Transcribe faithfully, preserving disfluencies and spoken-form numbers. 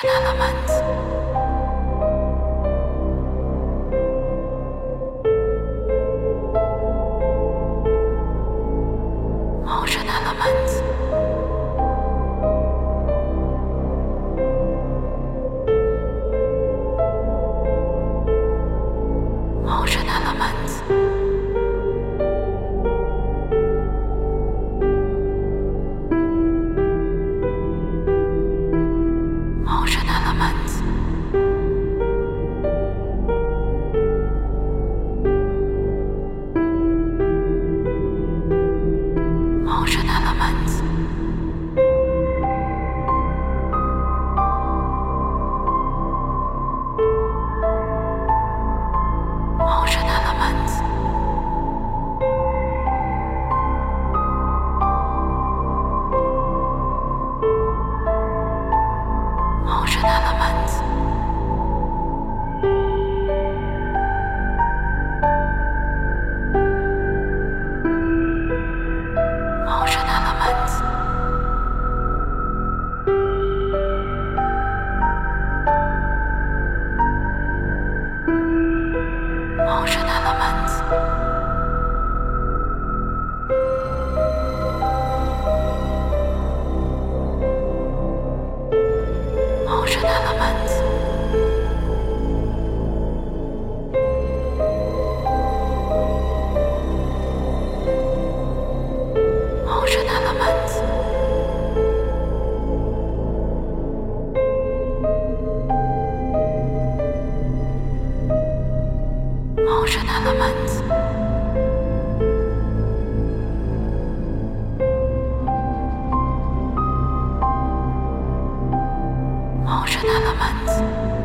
Ocean Elements. Ocean Elements. Ocean Elements. Ocean Elements. Ocean Elements. Ocean Elements. Ocean Elements. Ocean Elements. Ocean Elements. Ocean Elements. Ocean Elements. Ocean Elements. Ocean Elements.